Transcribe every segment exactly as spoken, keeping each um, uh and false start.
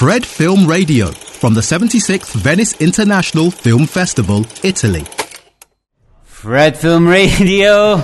Fred Film Radio from the seventy-sixth Venice International Film Festival, Italy. Fred Film Radio.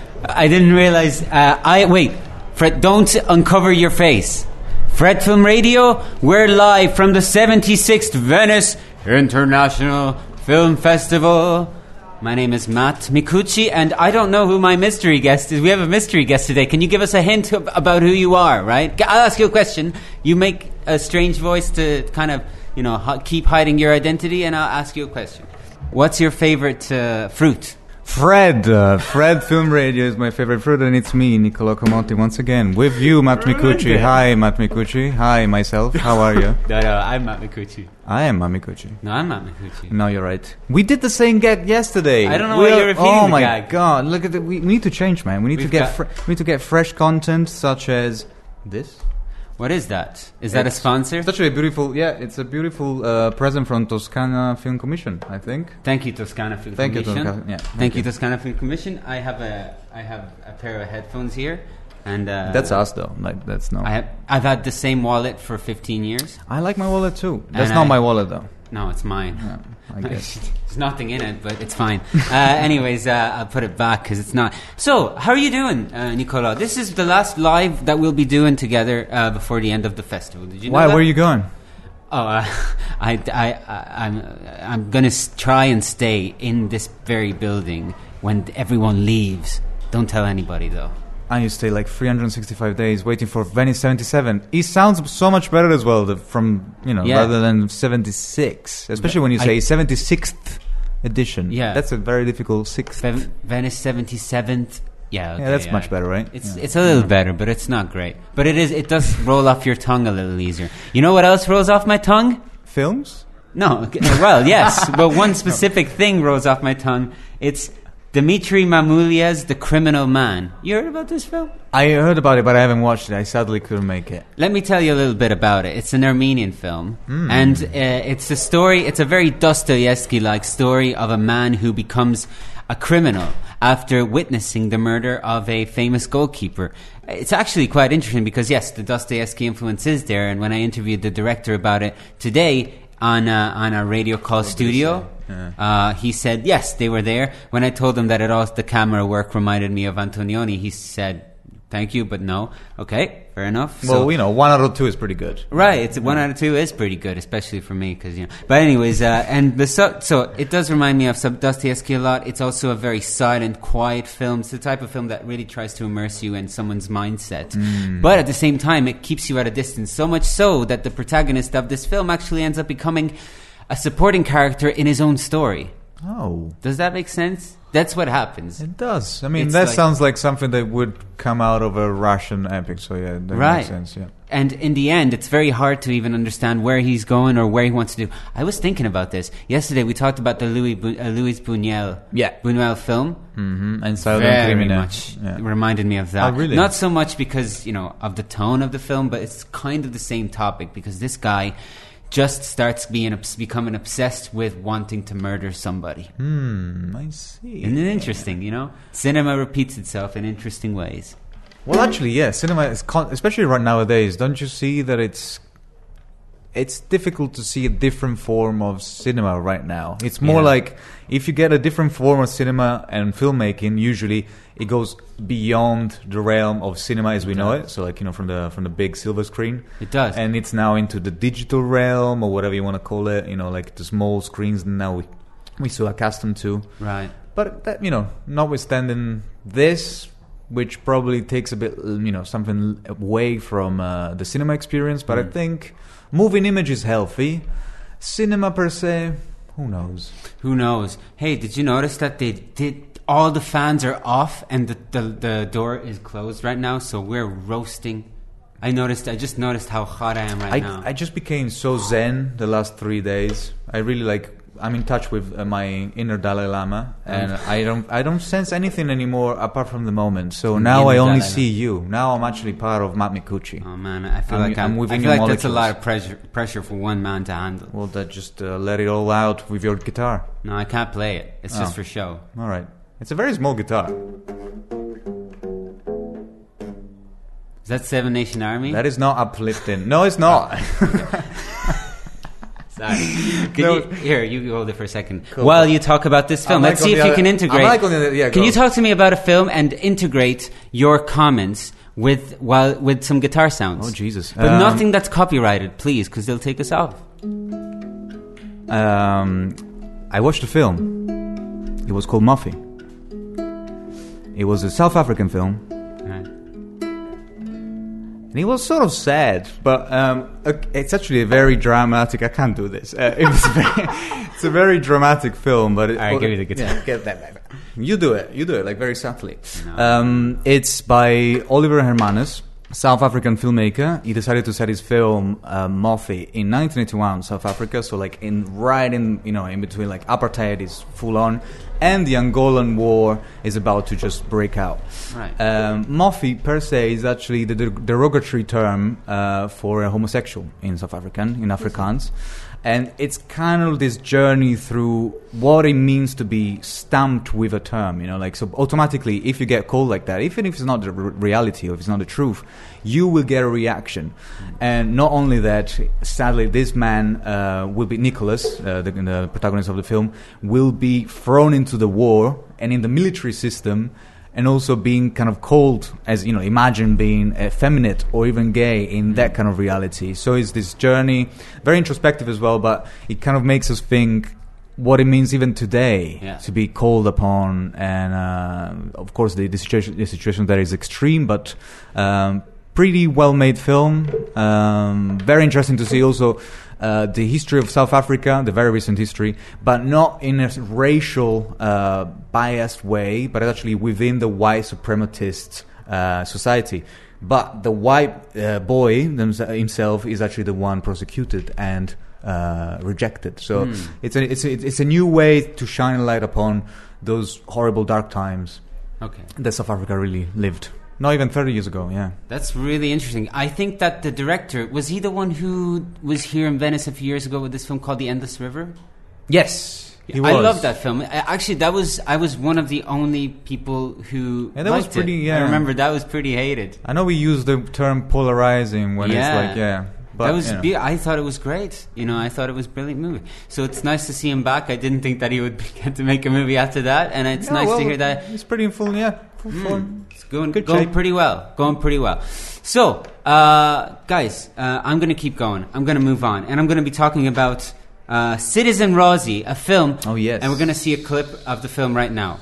I didn't realize. Uh, I wait, Fred. Don't uncover your face. Fred Film Radio. We're live from the seventy-sixth Venice International Film Festival. My name is Matt Micucci, and I don't know who my mystery guest is. We have a mystery guest today. Can you give us a hint about who you are, right? I'll ask you a question. You make a strange voice to kind of, you know, keep hiding your identity, and I'll ask you a question. What's your favorite uh, fruit? Fred. Uh, Fred Film Radio is my favorite fruit, and it's me, Niccolo Comonti, once again. With you, Matt Micucci. Hi, Matt Micucci. Hi, myself. How are you? No, no, I'm Matt Micucci. I am Matt Micucci. No, I'm Matt Micucci. No, you're right. We did the same gag yesterday. I don't know we why are, you're repeating Oh the my gag. god! Look at it. We need to change, man. We need We've to get. got- Fre- we need to get fresh content, such as this. What is that? Is that a It's- sponsor? It's actually a beautiful. Yeah, it's a beautiful uh, present from Toscana Film Commission, I think. Thank you, Toscana Film Thank you, Commission. Toscana. Yeah, Thank, thank you, you. Toscana Film Commission. I have a, I have a pair of headphones here, and uh, That's us, though. Like that's no. I have, I've had the same wallet for fifteen years. I like my wallet too. That's And not I- my wallet, though. No, it's mine. Yeah, I guess. There's nothing in it, but it's fine. Uh, anyways, uh, I'll put it back because it's not. So, how are you doing, uh, Nicola? This is the last live that we'll be doing together uh, before the end of the festival. Did you know Why? that? Where are you going? Oh, uh, I, I, I, I'm, I'm gonna s- try and stay in this very building when everyone leaves. Don't tell anybody, though. I used to stay like three hundred sixty-five days waiting for Venice seventy-seven. It sounds so much better as well the, from, you know, Yeah. rather than seventy-six. Especially when you I- say seventy-sixth edition. Yeah. That's a very difficult sixth. Ven- Venice seventy-seventh. Yeah, okay, yeah, that's much better, right? It's Yeah. it's a little better, but it's not great. But it is. It does roll off your tongue a little easier. You know what else rolls off my tongue? Films? No. okay, Well, yes, but one specific thing rolls off my tongue. It's Dimitri Mamoulia's The Criminal Man. You heard about this film? I heard about it, but I haven't watched it. I sadly couldn't make it. Let me tell you a little bit about it. It's an Armenian film, Mm. and uh, it's a story. It's a very Dostoevsky-like story of a man who becomes a criminal after witnessing the murder of a famous goalkeeper. It's actually quite interesting because yes, the Dostoevsky influence is there. And when I interviewed the director about it today on a, on a radio call studio. Yeah. Uh, he said, yes, they were there. When I told him that it all the camera work reminded me of Antonioni, he said, thank you, but no. Okay, fair enough. Well, So- you know, one out of two is pretty good. Right, it's one out of two is pretty good, especially for me, because you know. But anyways, uh, and the so, so it does remind me of some Dostoevsky a lot. It's also a very silent, quiet film. It's the type of film that really tries to immerse you in someone's mindset, Mm. but at the same time, it keeps you at a distance. So much so that the protagonist of this film actually ends up becoming a supporting character in his own story. Oh. Does that make sense? That's what happens. It does. I mean, It's that like- sounds like something that would come out of a Russian epic. So yeah, that Right. makes sense. Yeah. And in the end, it's very hard to even understand where he's going or where he wants to do. I was thinking about this yesterday. We talked about the Louis Bu- uh, Louis Buñuel Yeah. Buñuel film. Mm-hmm. And Silent Very Criminal. much Yeah. it reminded me of that. Oh, really? Not so much because you know of the tone of the film, but it's kind of the same topic because this guy just starts being obs- becoming obsessed with wanting to murder somebody. Hmm. I see. Isn't it interesting? You know, cinema repeats itself in interesting ways. Well, actually, yeah, cinema is con- especially right nowadays. Don't you see that it's it's difficult to see a different form of cinema right now? It's more Yeah. like if you get a different form of cinema and filmmaking, usually it goes beyond the realm of cinema as we know it. So, like you know, from the from the big silver screen, It does. and it's now into the digital realm or whatever you want to call it. You know, like the small screens that now we we so accustomed to. Right. But that, you know, notwithstanding this, which probably takes a bit, you know, something away from uh, the cinema experience. But I Mm. think moving image is healthy. Cinema per se, who knows? Who knows? Hey, did you notice that they did all the fans are off and the, the the door is closed right now, so we're roasting. I noticed. I just noticed how hot I am right I now. I just became so zen the last three days. I really like. I'm in touch with uh, my inner Dalai Lama, and I don't I don't sense anything anymore apart from the moment. So now Inner I only Dalai see you. Now I'm actually part of Matt Micucci. oh man, I feel I'm- like I'm I'm, I within feel your like that's a molecules. lot of pressure pressure for one man to handle. Well, that just uh, let it all out with your guitar. No, I can't play it. It's Oh. just for show. All right. It's a very small guitar. Is that Seven Nation Army? That is not uplifting. No, it's not. Sorry. Can No. you, here, you hold it for a second. Cool. While you talk about this film, I let's like see on if the you other- can I integrate. like on the other- yeah, can go. you talk to me about a film and integrate your comments with while with some guitar sounds? Oh, Jesus. But Um, nothing that's copyrighted, please, because they'll take us off. Um, I watched a film. It was called Muffy. It was a South African film. Right. And it was sort of sad, but um, it's actually a very dramatic. I can't do this. Uh, it was very, it's a very dramatic film, but it, All right, give me the guitar. Yeah, get that back. You do it. You do it like very subtly. No. Um, it's by Oliver Hermanus, South African filmmaker. He decided to set his film uh, Muffy in nineteen eighty-one, South Africa. So like in right in you know in between like apartheid is full on, and the Angolan war is about to just break out. Right. Um, Muffy per se is actually the der- derogatory term uh, for a homosexual in South African, in Afrikaans. And it's kind of this journey through what it means to be stamped with a term, you know, like, so automatically, if you get called like that, even if it's not the r- reality or if it's not the truth, you will get a reaction. And not only that, sadly, this man uh, will be, Nicholas, uh, the, the protagonist of the film, will be thrown into the war, and in the military system, and also being kind of called as, you know, imagine being effeminate or even gay in that kind of reality. So it's this journey, very introspective as well, but it kind of makes us think what it means even today Yeah. to be called upon. And uh, of course, the, the, situation, the situation there is extreme, but um, pretty well-made film. Um, very interesting to see also uh, the history of South Africa, the very recent history, but not in a racial uh, biased way, but actually within the white suprematist uh, society. But the white uh, boy themse- himself is actually the one prosecuted and uh, rejected. So Mm. it's a it's a, it's a new way to shine a light upon those horrible dark times Okay. that South Africa really lived. Not even thirty years ago, yeah. That's really interesting. I think that the director, was he the one who was here in Venice a few years ago with this film called The Endless River? Yes, he I was. love that film. I- Actually, that was I was one of the only people who Yeah, that was liked pretty- it. yeah. I remember that was pretty hated. I know we use the term polarizing when Yeah. it's like, yeah. But, that was. you know. Be- I thought it was great. You know, I thought it was a brilliant movie. So it's nice to see him back. I didn't think that he would get to make a movie after that, and it's Yeah, nice well, to hear that. It's pretty full, yeah. Full form. It's going, Good going shape. pretty well. Going pretty well. So, uh, guys, uh, I'm going to keep going. I'm going to move on. And I'm going to be talking about uh, Citizen Rosie, a film. Oh, yes. And we're going to see a clip of the film right now.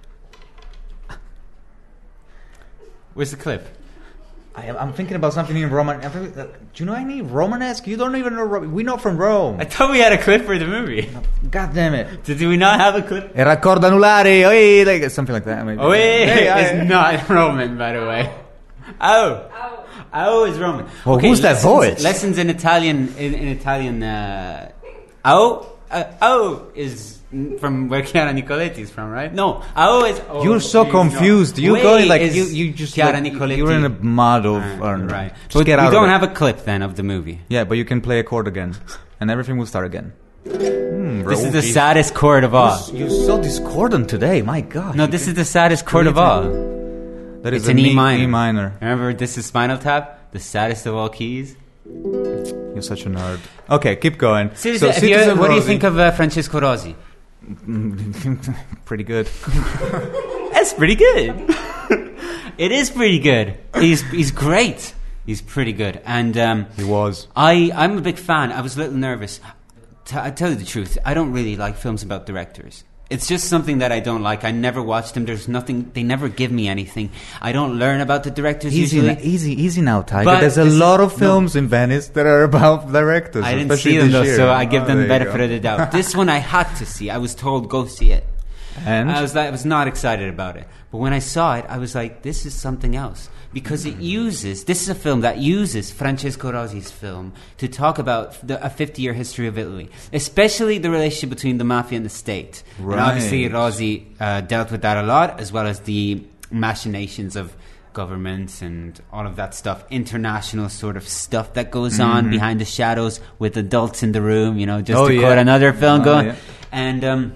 Where's the clip? I, I'm thinking about something in Roman. I'm thinking, uh, do you know any Romanesque? You don't even know. Ro- We're not from Rome. I thought we had a clip for the movie. God damn it. Did we not have a clip? E raccordo anulare, oi, like, something like that. Maybe. Oh, wait, Hey, I- it's not Roman, by the way. Oh. Oh, is Roman. Well, who's that lessons, voice? Lessons in Italian. In, in Italian. Uh, oh, uh, oh is from where Chiara Nicoletti is from, right? No, oh is. Oh, You're so please, confused. No. You Way go like is you. You just Chiara like, Nicoletti. you're in a mud of. Uh, I don't know. right. Just But get we out don't of it. have a clip then of the movie. Yeah, but you can play a chord again, and everything will start again. Mm, bro, This is the geez. saddest chord of all. You're so discordant today. My God. No, this is the saddest chord of all. That is It's a an E mi- minor. E minor. Remember, this is Spinal Tap, the saddest of all keys. You're such a nerd. Okay, keep going. Seriously, have you- Citizen what do you Rosie- think of uh, Francesco Rosi? Pretty good. That's pretty good. It is pretty good. He's he's great. He's pretty good, and um, He was. I I'm a big fan. I was a little nervous. T- I tell you the truth, I don't really like films about directors. It's just something that I don't like. I never watch them. There's nothing. They never give me anything. I don't learn about the directors Easy, usually. easy, easy now, Tiger. But There's a this is- lot of no. films in Venice that are about directors. I didn't especially see them this though, year. so I give Oh, them the there you benefit go. of the doubt. This one I had to see. I was told go see it. And I was like, I was not excited about it. But when I saw it, I was like, this is something else. Because it uses, this is a film that uses Francesco Rosi's film to talk about the, a fifty-year history of Italy. Especially the relationship between the mafia and the state. And obviously Right. Rosi uh, dealt with that a lot, as well as the machinations of governments and all of that stuff. International sort of stuff that goes on behind the shadows with adults in the room, you know, just Oh, to yeah. quote another film Oh, going. yeah. And... um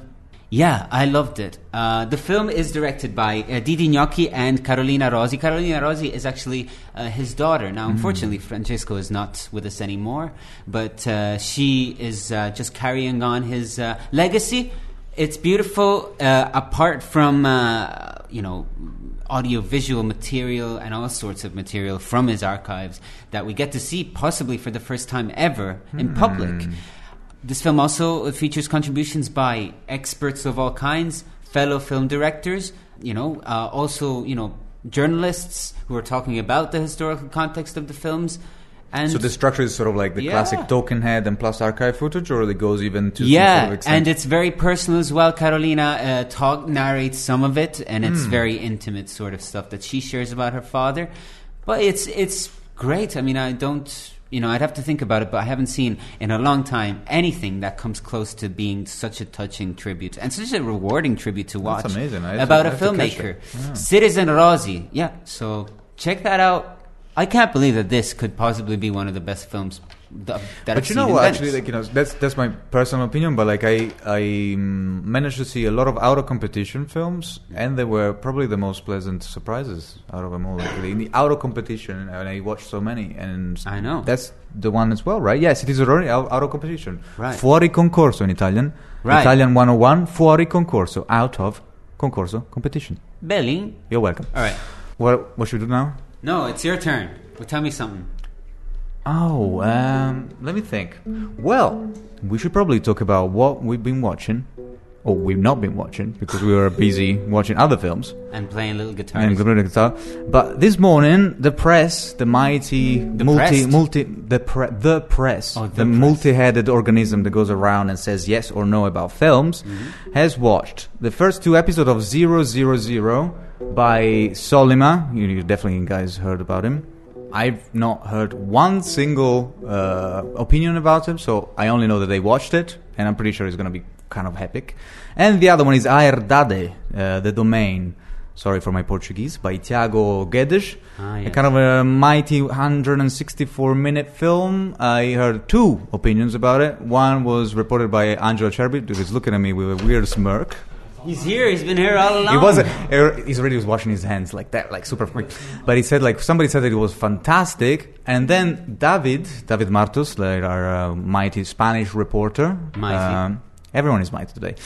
Yeah, I loved it. Uh, the film is directed by uh, Didi Gnocchi and Carolina Rosi. Carolina Rosi is actually uh, his daughter. Now, unfortunately, mm. Francesco is not with us anymore, but uh, she is uh, just carrying on his uh, legacy. It's beautiful, uh, apart from, uh, you know, audio-visual material and all sorts of material from his archives that we get to see possibly for the first time ever in mm. public. This film also features contributions by experts of all kinds, fellow film directors, you know, uh, also, you know, journalists who are talking about the historical context of the films. And so the structure is sort of like the yeah. classic token head and plus archive footage, or it goes even to yeah, some sort of extent? And it's very personal as well. Carolina uh, talk narrates some of it, and it's mm. very intimate sort of stuff that she shares about her father. But it's it's great. I mean, I don't... You know, I'd have to think about it, but I haven't seen in a long time anything that comes close to being such a touching tribute and such a rewarding tribute to watch. That's amazing. I about to, a filmmaker. Yeah. Citizen Rosi. Yeah, so check that out. I can't believe that this could possibly be one of the best films that, that But I've you know seen what? in Actually, Venice. like you know, that's that's my personal opinion. But like I I um, managed to see a lot of out of competition films, and they were probably the most pleasant surprises out of them all. Like in the out of competition, and I watched so many, and I know that's the one as well, right? Yes, it is already out, out of competition. Right. Fuori concorso in Italian. Right. Italian one oh one. Fuori concorso. Out of concorso competition. Belly. You're welcome. All right. What what should we do now? No, it's your turn. Well, tell me something. Oh, um, let me think. Well, we should probably talk about what we've been watching, or we've not been watching, because we were busy watching other films. And playing little guitar. And playing guitar. But this morning, the press, the mighty, the multi, pressed? multi, the, pre- the press, oh, the, the press. multi-headed organism that goes around and says yes or no about films, mm-hmm. has watched the first two episodes of Zero Zero Zero by Sollima. You, you definitely guys heard about him. I've not heard one single uh, opinion about him, so I only know that they watched it, and I'm pretty sure it's going to be kind of epic. And the other one is A Herdade, uh, The Domain, sorry for my Portuguese, by Tiago Guedes. Ah, yes. A kind of a mighty one hundred sixty-four minute film. I heard two opinions about it. One was reported by Angelo Cerbi, who is looking at me with a weird smirk. He's here. He's been here all along. He wasn't. He's already was washing his hands like that, like super quick. But he said, like somebody said that it was fantastic, and then David, David Martos, like our uh, mighty Spanish reporter. Mighty. Um, everyone is mighty today.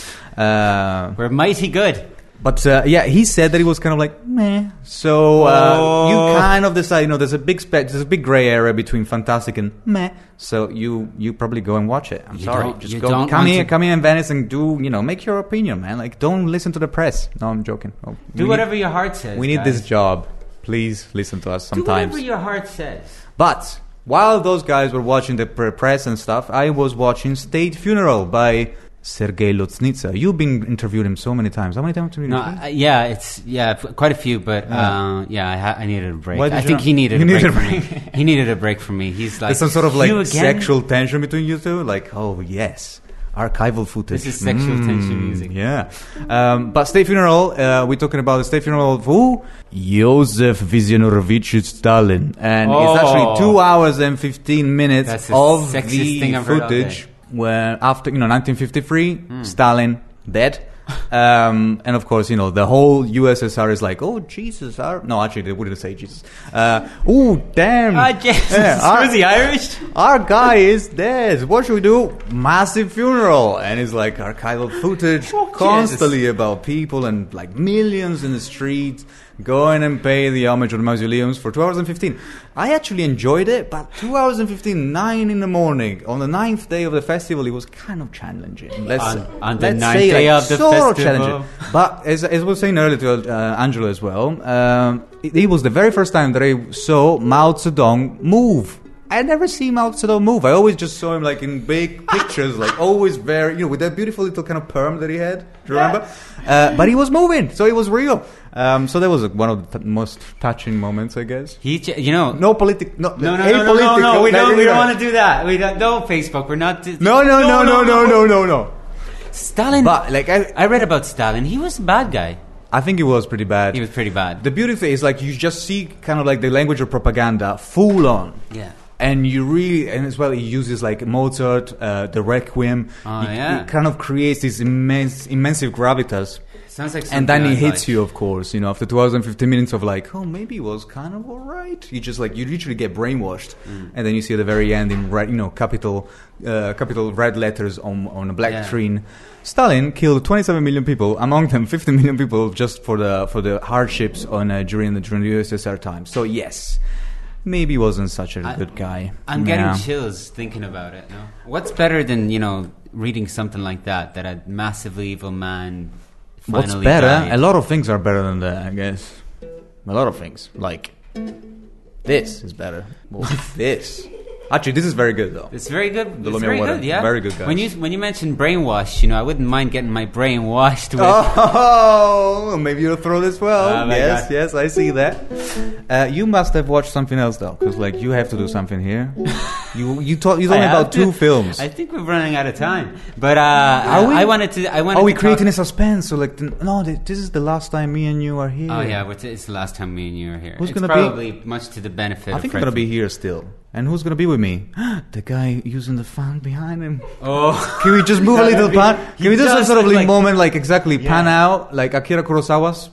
Uh, We're mighty good. But uh, yeah, he said that he was kind of like meh. So uh, oh. you kind of decide, you know, there's a big spe- there's a big gray area between fantastic and meh. So you you probably go and watch it. I'm you sorry, don't, just you go don't come here, to... come here in Venice and do you know make your opinion, man. Like don't listen to the press. No, I'm joking. Oh, do whatever need, your heart says. We need guys. this job. Please listen to us sometimes. Do whatever your heart says. But while those guys were watching the press and stuff, I was watching State Funeral by Sergei Loznitsa. You've been interviewed him so many times. How many times have you No, interviewed? uh, yeah, it's yeah, f- quite a few, but Yeah. uh, yeah, I, ha- I needed a break. Why did I you think not- he needed you a break needed a from me. He needed a break from me. He's like There's some sort of like "You again?" sexual tension between you two. Like, oh yes, archival footage. This is sexual Mm, tension music. Yeah. Um, but State Funeral, uh, we're talking about the State Funeral of who? Joseph Vissarionovich Stalin, and Oh. it's actually two hours and fifteen minutes That's the of sexiest the thing I've heard all footage day. where after you know nineteen fifty-three, Stalin dead. Um, and of course, you know, the whole U S S R is like, oh, Jesus. Our... No, actually, they wouldn't say Jesus. Uh, oh, damn. Ah, Jesus. Yeah, our, Was he Irish? our guy is dead. What should we do? Massive funeral. And it's like archival footage Oh, constantly Jesus. about people and like millions in the streets going and pay the homage of the mausoleums for two hours and fifteen. I actually enjoyed it, but two hours and fifteen, nine in the morning, on the ninth day of the festival, it was kind of challenging. Let's, On- on the let's ninth say, day like, of the sort of festival. challenging. But as, as I was saying earlier to uh, Angelo as well, um, it, it was the very first time that I saw Mao Zedong move. I never see Mao Zedong move. I always just saw him like in big pictures, like always very, you know, with that beautiful little kind of perm that he had. Do you remember? Uh, but he was moving, so it was real. Um, so that was like, one of the t- most touching moments, I guess. He, ch- you know, No politic, no, no, no, no, no, no, no, we don't, we don't want to do that. We don't. No, Facebook. We're not. d- No, no, no, no, no, no, no, no. Stalin. But like, I, I read about Stalin. He was a bad guy. I think it was pretty bad. He was pretty bad. The beauty thing is like you just see kind of like the language of propaganda full on. Yeah. And you really, and as well, he uses like Mozart, uh, the Requiem. Oh, he, yeah. he kind of creates this immense, immense gravitas. Sounds like And then he I'd hits like. you, of course, you know, after two hours and fifteen minutes of like, oh, maybe it was kind of all right. You just like, you literally get brainwashed. Mm. And then you see at the very end in red, you know, capital, uh, capital red letters on, on a black Yeah. screen. Stalin killed twenty-seven million people, among them fifteen million people just for the, for the hardships on, uh, during the, during the U S S R time. So yes, maybe he wasn't such a I- good guy. I'm getting Yeah. chills thinking about it. No? What's better than, you know, reading something like that, that a massively evil man What's finally better? died? A lot of things are better than that, I guess. A lot of things. Like, this is better. Well, this. Actually, this is very good, though. It's very good. The It's Lumia very water. good, yeah. Very good, guys. When you when you mentioned brainwash, you know, I wouldn't mind getting my brain washed with. Oh, maybe you'll throw this well. Oh, my yes, God. yes, I see that. Uh, you must have watched something else, though, because like you have to do something here. you you told you told me I have about to. two films. I think we're running out of time, but uh, I, we? I wanted to. I wanted. Are we to creating talk- a suspense? So like, th- no, th- this is the last time me and you are here. Oh yeah, but it's the last time me and you are here. Who's it's gonna be- probably much to the benefit. I of think Fred I'm gonna be Finn. here still. And who's gonna be with me? The guy using the fan behind him. Oh, Can we just move a little That'd be- pan? he Can we do some does sort of look like like- moment, like exactly pan Yeah. out, like Akira Kurosawa's?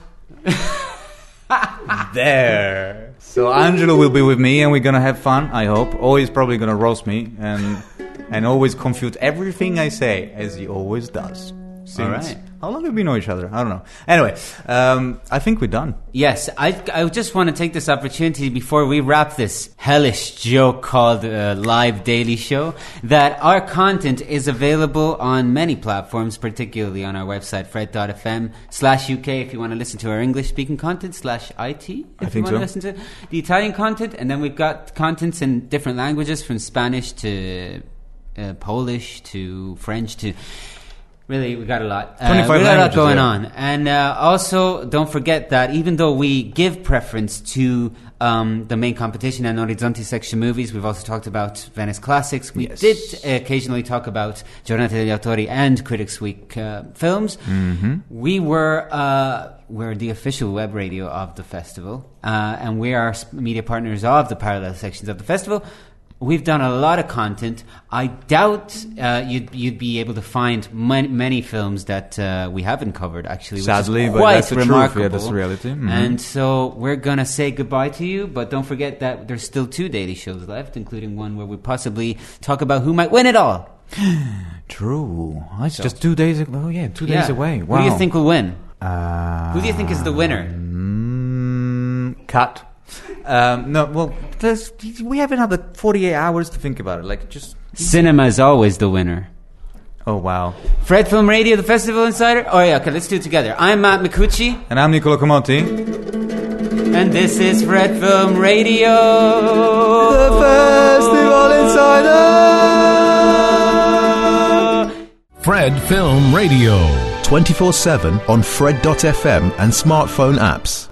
There. So Angelo will be with me, and we're gonna have fun. I hope. Always probably gonna roast me and and always confute everything I say, as he always does. Since All right. how long have we know each other? I don't know. Anyway, um, I think we're done. yes. I I just want to take this opportunity before we wrap this hellish joke called uh, Live Daily Show that our content is available on many platforms, particularly on our website fred.fm slash UK if you want to listen to our English speaking content slash IT if I you think want to so. listen to the Italian content, and then we've got contents in different languages from Spanish to uh, Polish to French to. Really, we got a lot. Uh, twenty-five we got a lot languages, going yeah. on. And uh, also, don't forget that even though we give preference to um, the main competition and Orizzonti section movies, we've also talked about Venice Classics. We Yes. did occasionally talk about Giornata degli Autori and Critics Week uh, films. Mm-hmm. We were uh, we're the official web radio of the festival, uh, and we are s- media partners of the parallel sections of the festival. We've done a lot of content. I doubt uh, you'd you'd be able to find many, many films that uh, we haven't covered. Actually, which Sadly, is but quite that's the truth. remarkable. Yeah, that's the reality. Mhm. And so we're gonna say goodbye to you, but don't forget that there's still two daily shows left, including one where we possibly talk about who might win it all. True. Oh, it's So- just two days. Oh yeah, two days Yeah. away. Wow. Who do you think will win? Uh, Who do you think is the winner? Mm, cut. Um, no, well, there's, we have another forty-eight hours to think about it. Like, just. Cinema is always the winner. Oh, wow. Fred Film Radio, the Festival Insider. Oh yeah, okay, let's do it together. I'm Matt Micucci, And I'm Nicola Comotti. and this is Fred Film Radio. The Festival Insider! Fred Film Radio. twenty-four seven on Fred dot f m and smartphone apps.